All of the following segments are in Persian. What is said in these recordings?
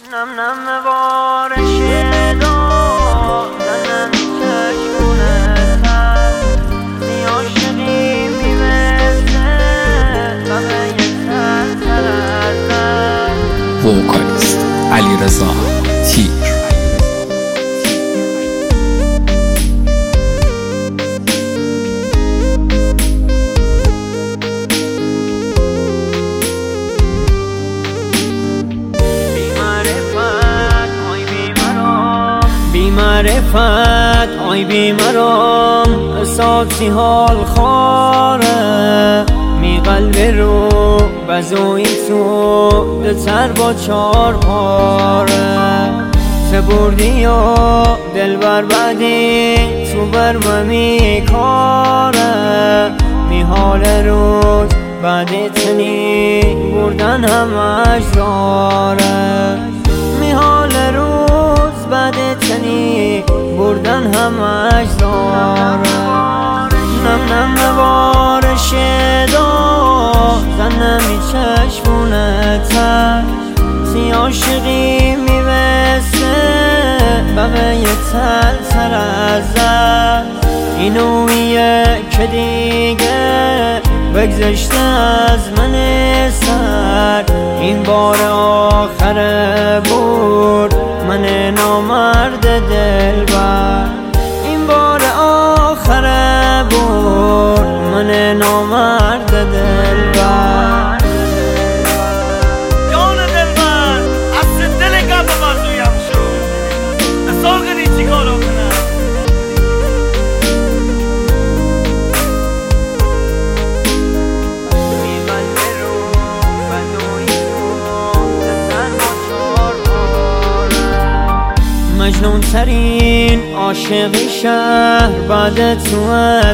نم نم بارش داد زنم چشمونه تر سی عاشقی میوزه غمه یک تر ازم. وکالیست علیرضا تیر. معرفت آی بیمارم احساسی حال خاره می قلب رو بزوی تو دتر با چار پاره سبردی یا دل بر بدی تو بر ممی کاره می حال روز بعد تنی بردن همش داره می حال روز بعد تنی بردن همش داره. نم نم بارش داد زنمی چشمونه تر سی عاشقی میوسته بقیه تل تر ازم. اینویه که دیگه بگذشته از من سر این بار آخره بود من نامرد دلبر این بار آخره بود من نامرد دلبر. جان دلبر از دل گرد بازویم شد ساغری چی کارو کنم مجنون ترین عاشقی شهر بعد تو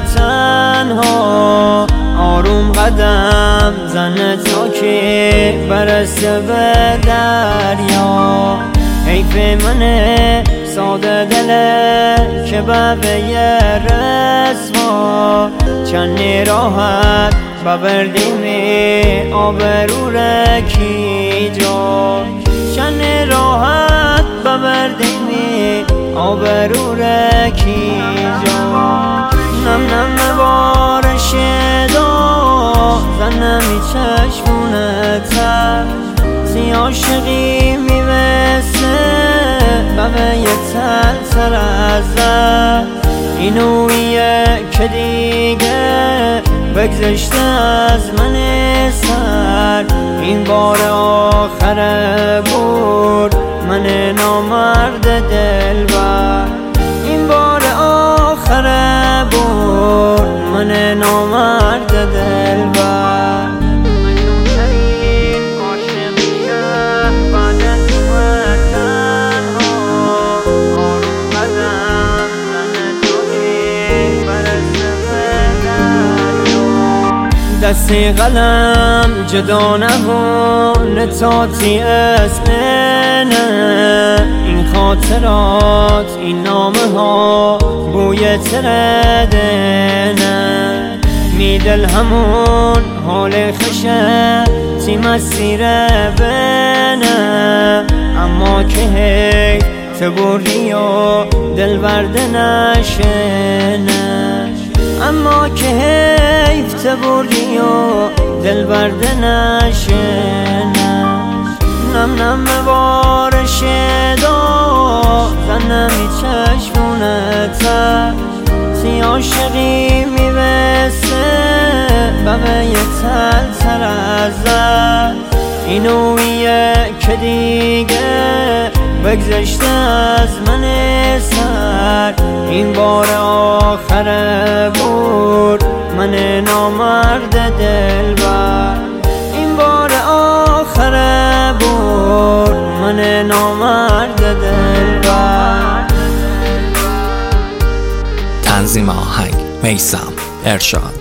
تنها آروم قدم زن تا که برسه به دریا. حیف منه ساده دله که به یه رسوا چند راحت ببردیمی آبرو رکی جا چند راحت ببردیمی آبرو رکی جا. نم نم بارش داد زنمی چشمونه تر سی عاشقی میوسته بقیه تل تر ازم. اینویه که دیگه بگذشته از من سر این بار آخره بود من نامرد دلبر این بار آخره بود من نامرد دلبر. مجنون ترین عاشقی شهر بعد از تنها آروم قدم زن تو که برسه به دریا. دستی قلم جدا نبون تاتی اسمنه این خاطرات این نامه ها بوی تردنه میدل همون حال خشه تی مسیر بنه اما که هی تبوری و دل برده نشنه اما که حیف تبوری و دل برده نشنه. نم نم بارش داد زنمی چشمونه تر سی عاشقی میوسته بقیه تل تر ازم. اینویه که دیگه بگذشته از من سر این بار آخره بود من نامرد دلبر این بار آخره بود من نامرد دلبر. تنظیم آهنگ میثم ارشاد.